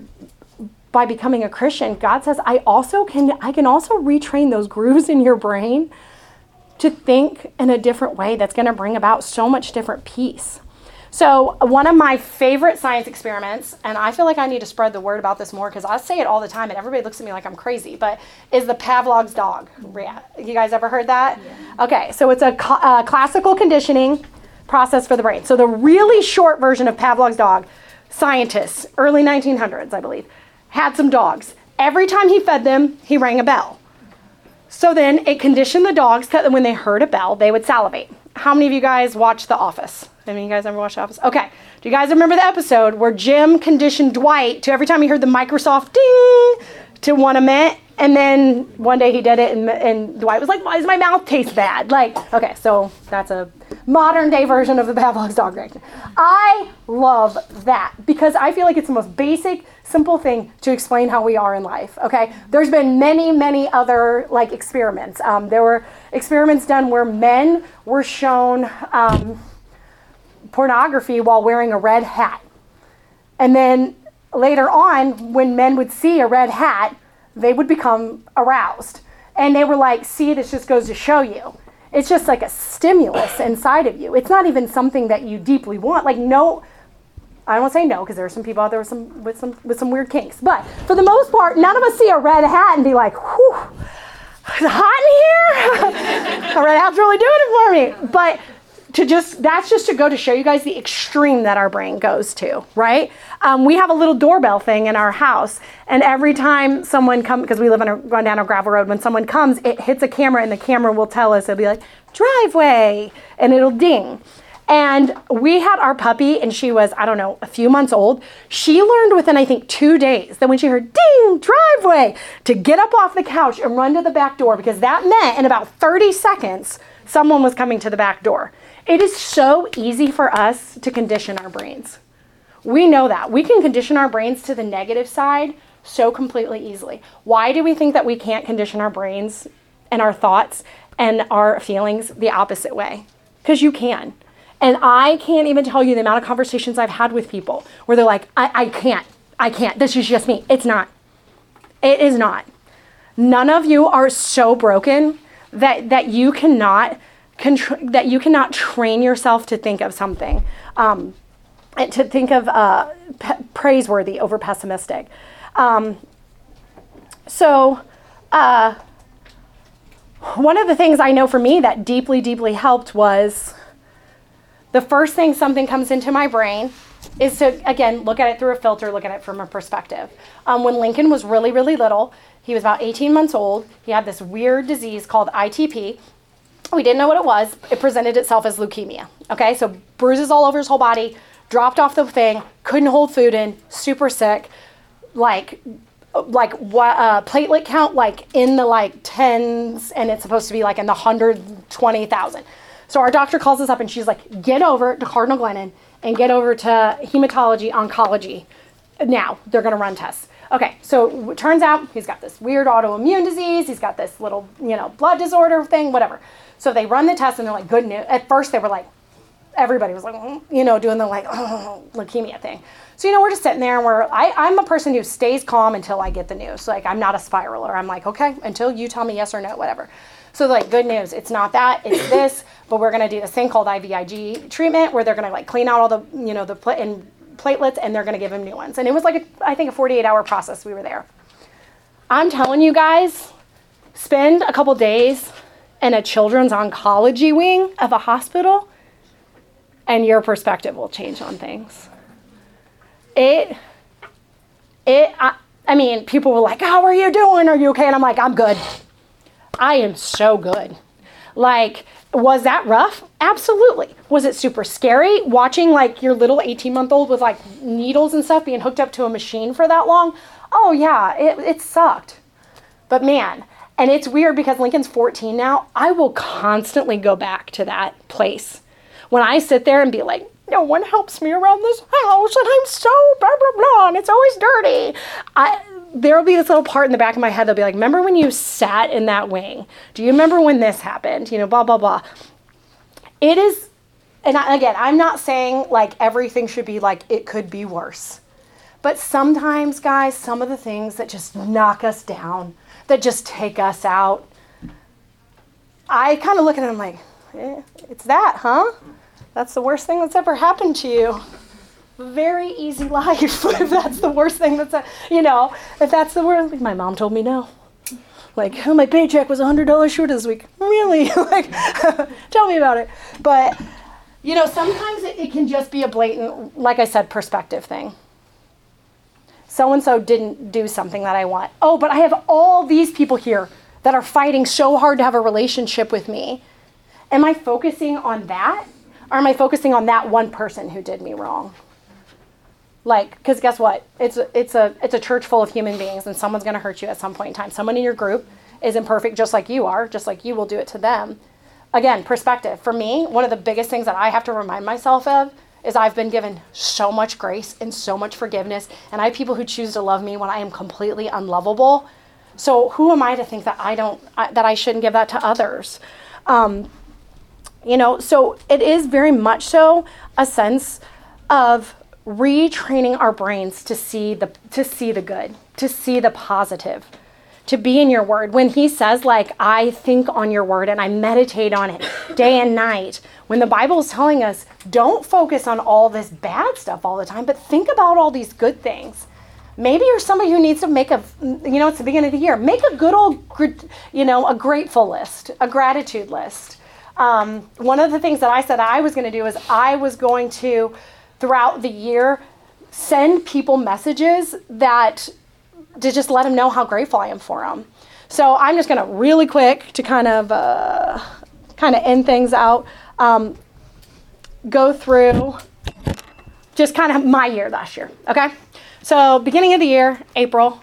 by becoming a Christian, God says, I also can, I can also retrain those grooves in your brain to think in a different way that's going to bring about so much different peace. So one of my favorite science experiments, and I feel like I need to spread the word about this more because I say it all the time and everybody looks at me like I'm crazy, but is the Pavlov's dog. You guys ever heard that? Yeah. Okay, so it's a cl- uh, classical conditioning process for the brain. So the really short version of Pavlov's dog, scientists, early nineteen hundreds, I believe, had some dogs. Every time he fed them, he rang a bell. So then it conditioned the dogs that when they heard a bell, they would salivate. How many of you guys watch The Office? Any of you guys ever watch The Office? Okay. Do you guys remember the episode where Jim conditioned Dwight to every time he heard the Microsoft ding to want a mint? And then one day he did it and, and Dwight was like, why does my mouth taste bad? Like, okay, so that's a modern day version of the Pavlov's dog reaction. I love that because I feel like it's the most basic, simple thing to explain how we are in life, okay? There's been many, many other like experiments. Um, there were experiments done where men were shown um, pornography while wearing a red hat. And then later on, when men would see a red hat, they would become aroused. And they were like, see, this just goes to show you. It's just like a stimulus inside of you. It's not even something that you deeply want. Like, no, I won't say no, because there are some people out there with some with some with some weird kinks. But for the most part, none of us see a red hat and be like, whew, it's hot in here. A red hat's really doing it for me. But to just, that's just to go to show you guys the extreme that our brain goes to, right? Um, we have a little doorbell thing in our house, and every time someone comes, because we live on a, going down a gravel road, when someone comes, it hits a camera, and the camera will tell us, it'll be like, driveway, and it'll ding. And we had our puppy, and she was, I don't know, a few months old. She learned within, I think, two days that when she heard ding, driveway, to get up off the couch and run to the back door, because that meant in about thirty seconds, someone was coming to the back door. It is so easy for us to condition our brains. We know that. We can condition our brains to the negative side so completely easily. Why do we think that we can't condition our brains and our thoughts and our feelings the opposite way? Because you can. And I can't even tell you the amount of conversations I've had with people where they're like, I, I can't, I can't, this is just me. It's not. It is not. None of you are so broken that, that you cannot contr- that you cannot train yourself to think of something, um, and to think of uh, pe- praiseworthy over pessimistic. Um, so uh, one of the things I know for me that deeply, deeply helped was the first thing something comes into my brain is to, again, look at it through a filter, look at it from a perspective. Um, when Lincoln was really, really little, he was about eighteen months old. He had this weird disease called I T P. We didn't know what it was. It presented itself as leukemia. Okay, so bruises all over his whole body, dropped off the thing, couldn't hold food in, super sick, like, like what uh, platelet count, like in the like tens, and it's supposed to be like in the one hundred twenty thousand. So our doctor calls us up and she's like, get over to Cardinal Glennon and get over to hematology oncology. Now they're going to run tests. Okay, so it turns out he's got this weird autoimmune disease. He's got this little, you know, blood disorder thing, whatever. So they run the test and they're like, good news. At first they were like, everybody was like, mm, you know, doing the like, oh, leukemia thing. So, you know, we're just sitting there and we're, I, I'm a person who stays calm until I get the news. Like, I'm not a spiraler. I'm like, okay, until you tell me yes or no, whatever. So like, good news, it's not that, it's this, but we're gonna do this thing called I V I G treatment where they're gonna like clean out all the, you know, the pla- and platelets, and they're gonna give him new ones. And it was like, a, I think a forty-eight hour process we were there. I'm telling you guys, spend a couple days in a children's oncology wing of a hospital, and your perspective will change on things. It, it, I, I mean, people were like, how are you doing? Are you okay? And I'm like, I'm good. I am so good. Like, was that rough? Absolutely. Was it super scary watching like your little eighteen month old with like needles and stuff being hooked up to a machine for that long? Oh yeah, it, it sucked. But man, and it's weird because Lincoln's fourteen now. I will constantly go back to that place. When I sit there and be like, no one helps me around this house and I'm so blah, blah, blah, and it's always dirty. I, there'll be this little part in the back of my head that'll be like, remember when you sat in that wing? Do you remember when this happened? You know, blah, blah, blah. It is, and I, again, I'm not saying like everything should be like, it could be worse. But sometimes, guys, some of the things that just knock us down, that just take us out, I kind of look at it and I'm like, eh, it's that, huh? That's the worst thing that's ever happened to you. Very easy life if that's the worst thing that's, a, you know, if that's the worst. Like my mom told me no. Like, oh, my paycheck was one hundred dollars short this week. Really? Like, tell me about it. But, you know, sometimes it, it can just be a blatant, like I said, perspective thing. So-and-so didn't do something that I want. Oh, but I have all these people here that are fighting so hard to have a relationship with me. Am I focusing on that? Or am I focusing on that one person who did me wrong? Like, because guess what? It's a, it's a it's a church full of human beings, and someone's going to hurt you at some point in time. Someone in your group is imperfect just like you are, just like you will do it to them. Again, perspective. For me, one of the biggest things that I have to remind myself of is I've been given so much grace and so much forgiveness, and I have people who choose to love me when I am completely unlovable. So who am I to think that I don't I, that I shouldn't give that to others? Um, you know, so it is very much so a sense of retraining our brains to see the to see the good, to see the positive, to be in your word. When he says, like, I think on your word and I meditate on it day and night, when the Bible is telling us, don't focus on all this bad stuff all the time, but think about all these good things. Maybe you're somebody who needs to make a, you know, it's the beginning of the year, make a good old, you know, a grateful list, a gratitude list. Um, one of the things that I said I was going to do is I was going to, throughout the year, send people messages that to just let them know how grateful I am for them. So I'm just going to really quick to kind of uh, kind of end things out, um, go through just kind of my year last year. Okay, so beginning of the year, April,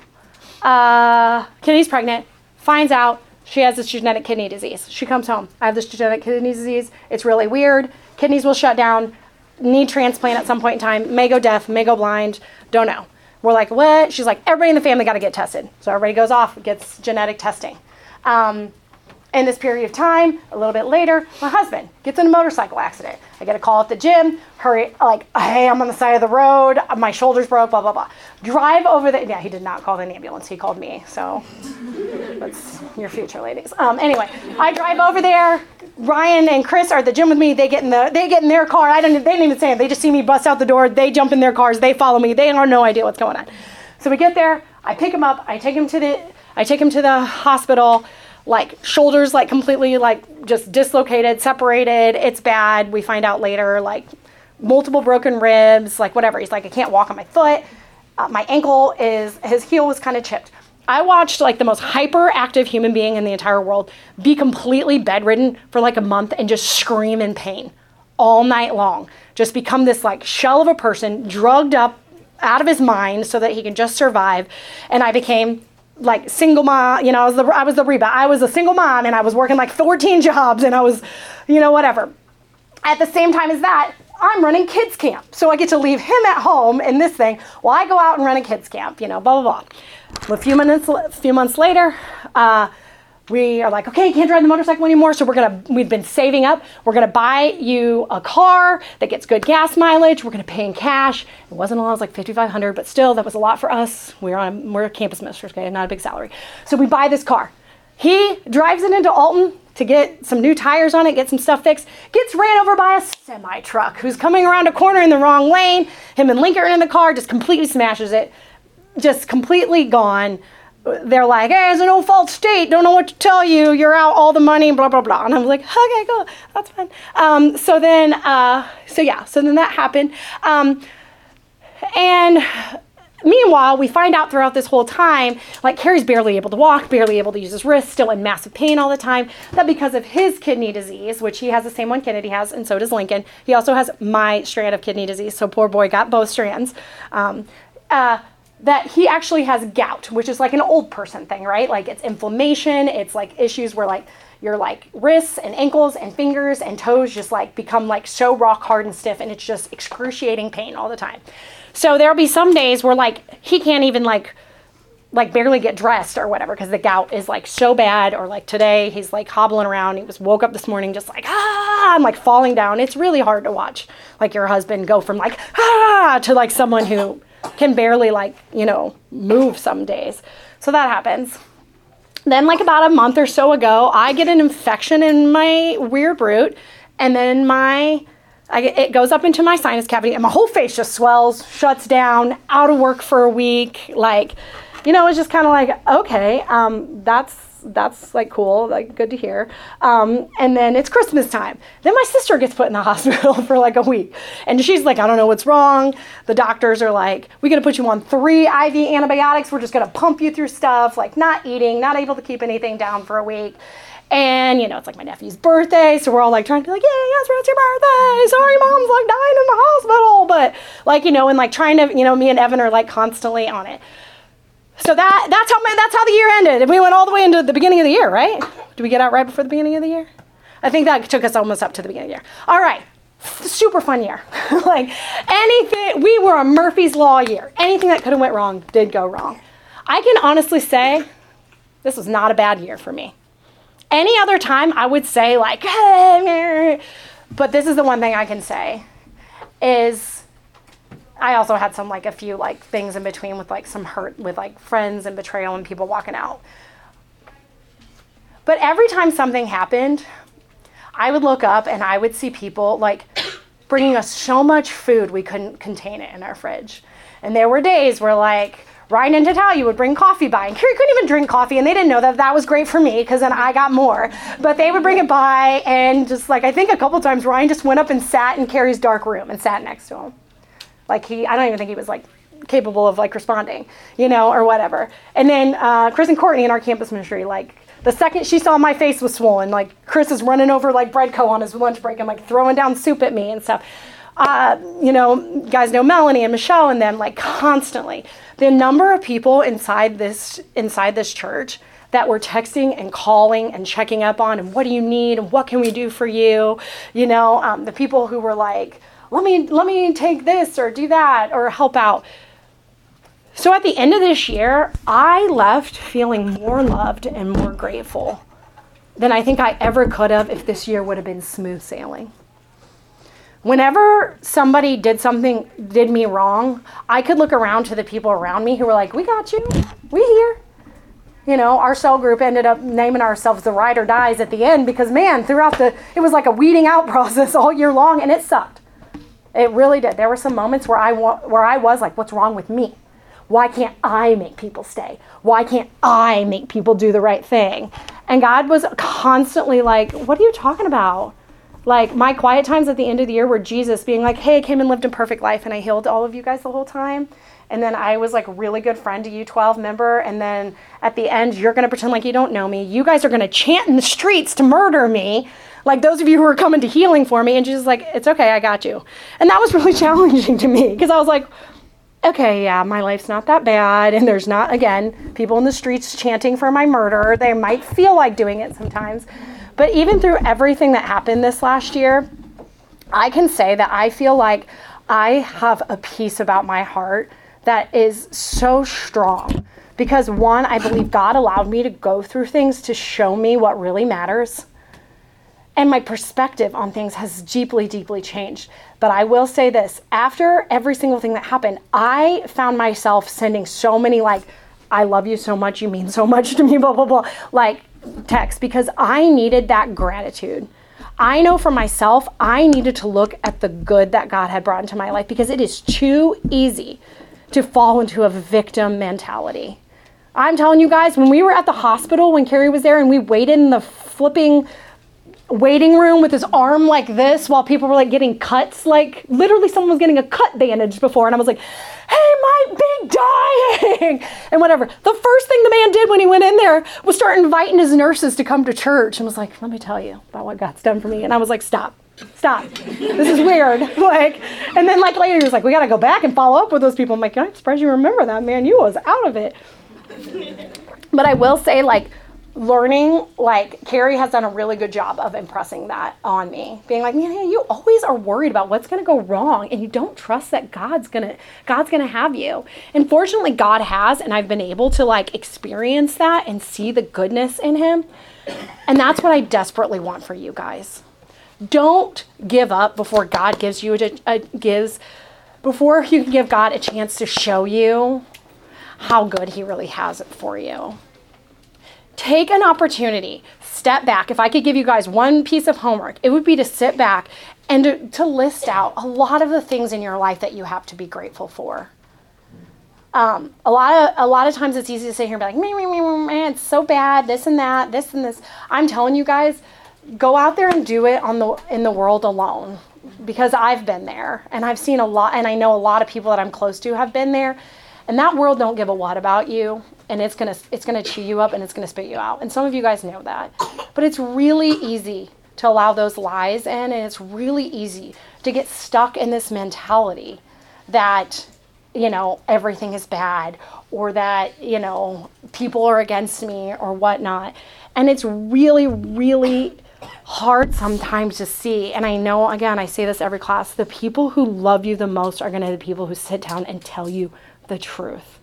uh, Kitty's pregnant, finds out she has this genetic kidney disease. She comes home. I have this genetic kidney disease. It's really weird. Kidneys will shut down. Need transplant at some point in time. May go deaf. May go blind. Don't know. We're like, what? She's like, everybody in the family got to get tested. So everybody goes off, gets genetic testing. Um, in this period of time, a little bit later, my husband gets in a motorcycle accident. I get a call at the gym. Hurry, like, hey, I'm on the side of the road. My shoulder's broke, blah, blah, blah. Drive over there. Yeah, he did not call the ambulance. He called me. So that's your future, ladies. Um, anyway, I drive over there. Ryan and Chris are at the gym with me. They get in the they get in their car. I don't. They didn't even say it. They just see me bust out the door. They jump in their cars. They follow me. They have no idea what's going on. So we get there. I pick him up. I take him to the I take him to the hospital. Like shoulders like completely like just dislocated, separated. It's bad. We find out later like multiple broken ribs, like whatever. He's like, I can't walk on my foot. Uh, my ankle is his heel was kind of chipped. I watched like the most hyperactive human being in the entire world be completely bedridden for like a month and just scream in pain all night long. Just become this like shell of a person, drugged up out of his mind so that he can just survive. And I became like single mom, you know, I was the, I was the reba. I was a single mom and I was working like fourteen jobs and I was, you know, whatever. At the same time as that, I'm running kids camp. So I get to leave him at home in this thing while I go out and run a kids camp, you know, blah, blah, blah. A few minutes, a few months later, uh, we are like, okay, you can't drive the motorcycle anymore. So we're going to, we've been saving up. We're going to buy you a car that gets good gas mileage. We're going to pay in cash. It wasn't a lot. It was like fifty-five hundred dollars, but still that was a lot for us. We're on, we're campus ministers, okay, not a big salary. So we buy this car. He drives it into Alton to get some new tires on it, get some stuff fixed, gets ran over by a semi truck who's coming around a corner in the wrong lane. Him and Lincoln are in the car, just completely smashes it, just completely gone. They're like, hey, it's an old fault state. Don't know what to tell you. You're out all the money, blah, blah, blah. And I was like, okay, cool. That's fine. Um, so then, uh, so yeah, so then that happened. Um, and meanwhile, we find out throughout this whole time, like Carrie's barely able to walk, barely able to use his wrist, still in massive pain all the time, that because of his kidney disease, which he has the same one Kennedy has, and so does Lincoln, he also has my strand of kidney disease, so poor boy got both strands. Um, uh, that he actually has gout, which is like an old person thing, right? Like it's inflammation, it's like issues where like your like wrists and ankles and fingers and toes just like become like so rock hard and stiff, and it's just excruciating pain all the time. So there'll be some days where like he can't even like like barely get dressed or whatever because the gout is like so bad, or like today he's like hobbling around. He was woke up this morning just like ah, I'm like falling down. It's really hard to watch like your husband go from like ah to like someone who can barely like, you know, move some days. So that happens. Then like about a month or so ago, I get an infection in my rear root, and then my, I get, it goes up into my sinus cavity, and my whole face just swells, shuts down, out of work for a week. Like, you know, it's just kind of like, okay, um, that's, that's like cool, like good to hear. Um, and then it's Christmas time. Then my sister gets put in the hospital for like a week. And she's like, I don't know what's wrong. The doctors are like, we're going to put you on three I V antibiotics. We're just going to pump you through stuff, like not eating, not able to keep anything down for a week. And, you know, it's like my nephew's birthday. So we're all like trying to be like, yeah, yes, it's your birthday. Sorry, mom's like dying in the hospital. But like, you know, and like trying to, you know, me and Evan are like constantly on it. So that that's how my, that's how the year ended. And we went all the way into the beginning of the year, right? Did we get out right before the beginning of the year? I think that took us almost up to the beginning of the year. All right. Super fun year. Like anything, we were a Murphy's Law year. Anything that could have went wrong did go wrong. I can honestly say this was not a bad year for me. Any other time I would say like, but this is the one thing I can say is I also had some like a few like things in between with like some hurt with like friends and betrayal and people walking out. But every time something happened, I would look up and I would see people like bringing us so much food we couldn't contain it in our fridge. And there were days where like Ryan and Natalia would bring coffee by, and Carrie couldn't even drink coffee, and they didn't know that that was great for me because then I got more. But they would bring it by, and just like I think a couple times Ryan just went up and sat in Carrie's dark room and sat next to him. Like he, I don't even think he was like capable of like responding, you know, or whatever. And then uh, Chris and Courtney in our campus ministry, like the second she saw my face was swollen, like Chris is running over like Breadco on his lunch break and like throwing down soup at me and stuff. Uh, you know, you guys know Melanie and Michelle and them, like constantly. The number of people inside this inside this church that were texting and calling and checking up on and what do you need and what can we do for you? You know, um, the people who were like, let me let me take this or do that or help out. So at the end of this year, I left feeling more loved and more grateful than I think I ever could have if this year would have been smooth sailing. Whenever somebody did something, did me wrong, I could look around to the people around me who were like, we got you, we here. You know, our cell group ended up naming ourselves the Ride or Dies at the end because, man, throughout the, it was like a weeding out process all year long, and it sucked. It really did. There were some moments where I, wa- where I was like, what's wrong with me? Why can't I make people stay? Why can't I make people do the right thing? And God was constantly like, what are you talking about? Like, my quiet times at the end of the year were Jesus being like, hey, I came and lived a perfect life and I healed all of you guys the whole time. And then I was like a really good friend to you twelve member. And then at the end, you're going to pretend like you don't know me. You guys are going to chant in the streets to murder me. Like those of you who are coming to healing for me. And Jesus like, it's okay, I got you. And that was really challenging to me because I was like, okay, yeah, my life's not that bad. And there's not, again, people in the streets chanting for my murder. They might feel like doing it sometimes. But even through everything that happened this last year, I can say that I feel like I have a peace about my heart that is so strong. Because one, I believe God allowed me to go through things to show me what really matters. And my perspective on things has deeply, deeply changed. But I will say this, after every single thing that happened, I found myself sending so many like, I love you so much, you mean so much to me, blah, blah, blah, like texts, because I needed that gratitude. I know for myself, I needed to look at the good that God had brought into my life because it is too easy to fall into a victim mentality. I'm telling you guys, when we were at the hospital, when Carrie was there and we waited in the flipping waiting room with his arm like this while people were like getting cuts, like literally someone was getting a cut bandaged before, and I was like, hey, might be dying and whatever. The first thing the man did when he went in there was start inviting his nurses to come to church and was like, let me tell you about what God's done for me. And I was like, stop, stop, this is weird. Like, and then like later he was like, we got to go back and follow up with those people. I'm like, I'm surprised you remember that, man. You was out of it. But I will say, like, learning, like, Carrie has done a really good job of impressing that on me. Being like, man, you always are worried about what's going to go wrong, and you don't trust that God's going to God's going to have you. And fortunately, God has, and I've been able to, like, experience that and see the goodness in him. And that's what I desperately want for you guys. Don't give up before God gives you a, a gives, before you can give God a chance to show you how good he really has it for you. Take an opportunity, step back. If I could give you guys one piece of homework, it would be to sit back and to, to list out a lot of the things in your life that you have to be grateful for. Um, a lot of a lot of times it's easy to sit here and be like, man, man, man, man, it's so bad, this and that, this and this. I'm telling you guys, go out there and do it on the in the world alone, because I've been there and I've seen a lot, and I know a lot of people that I'm close to have been there. And that world don't give a what about you, and it's gonna it's gonna chew you up and it's gonna spit you out. And some of you guys know that. But it's really easy to allow those lies in, and it's really easy to get stuck in this mentality that, you know, everything is bad, or that, you know, people are against me or whatnot. And it's really, really hard sometimes to see. And I know, again, I say this every class, the people who love you the most are gonna be the people who sit down and tell you the truth.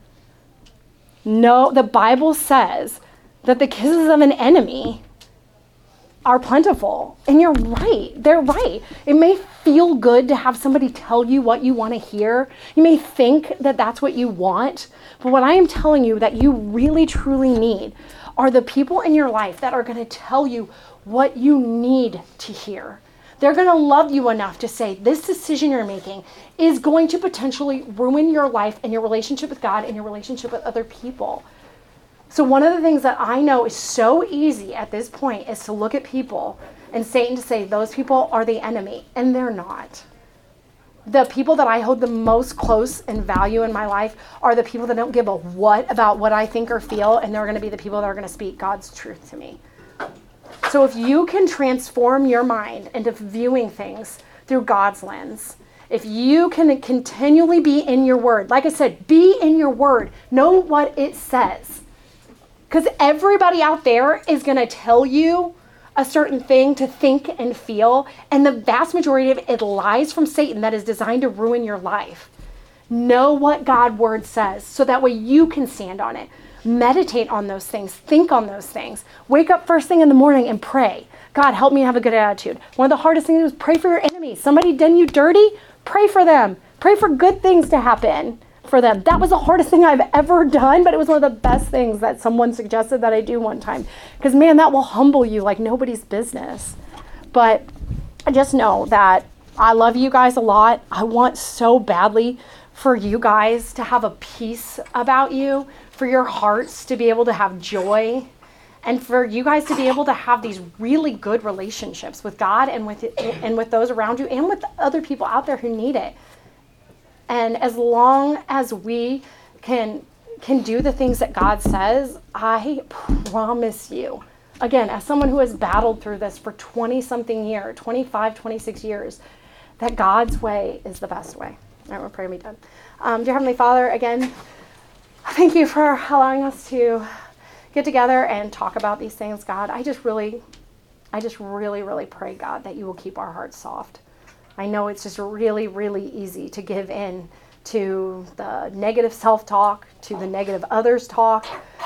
No, the Bible says that the kisses of an enemy are plentiful. And you're right. They're right. It may feel good to have somebody tell you what you want to hear. You may think that that's what you want. But what I am telling you that you really, truly need are the people in your life that are going to tell you what you need to hear. They're going to love you enough to say, this decision you're making is going to potentially ruin your life and your relationship with God and your relationship with other people. So one of the things that I know is so easy at this point is to look at people and Satan to say, those people are the enemy. And they're not. The people that I hold the most close and value in my life are the people that don't give a what about what I think or feel, and they're going to be the people that are going to speak God's truth to me. So if you can transform your mind into viewing things through God's lens, if you can continually be in your word, like I said, be in your word, know what it says. Because everybody out there is going to tell you a certain thing to think and feel, and the vast majority of it lies from Satan that is designed to ruin your life. Know what God's word says so that way you can stand on it. Meditate on those things. Think on those things. Wake up first thing in the morning and pray. God, help me have a good attitude. One of the hardest things is pray for your enemies. Somebody done you dirty, pray for them. Pray for good things to happen for them. That was the hardest thing I've ever done, but it was one of the best things that someone suggested that I do one time. Because man, that will humble you like nobody's business. But just know that I love you guys a lot. I want so badly for you guys to have a peace about you, for your hearts to be able to have joy, and for you guys to be able to have these really good relationships with God and with and with those around you and with other people out there who need it. And as long as we can can do the things that God says, I promise you, again, as someone who has battled through this for twenty-something years, twenty-five, twenty-six years, that God's way is the best way. All right, we're praying to be done. Um, dear Heavenly Father, again, thank you for allowing us to get together and talk about these things, God. I just really, I just really, really pray, God, that you will keep our hearts soft. I know it's just really, really easy to give in to the negative self-talk, to the negative others talk,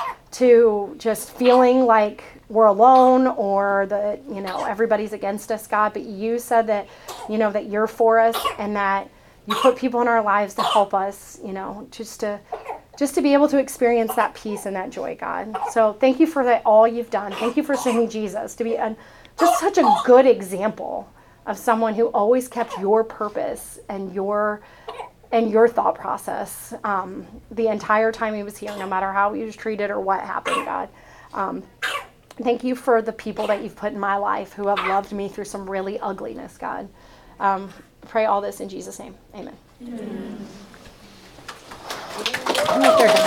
to just feeling like we're alone or that, you know, everybody's against us, God. But you said that, you know, that you're for us and that you put people in our lives to help us, you know, just to just to be able to experience that peace and that joy, God. So thank you for that, all you've done. Thank you for sending Jesus to be a, just such a good example of someone who always kept your purpose and your and your thought process um, the entire time he was here, no matter how he was treated or what happened, God. Um, thank you for the people that you've put in my life who have loved me through some really ugliness, God. Um, pray all this in Jesus' name. Amen. Amen.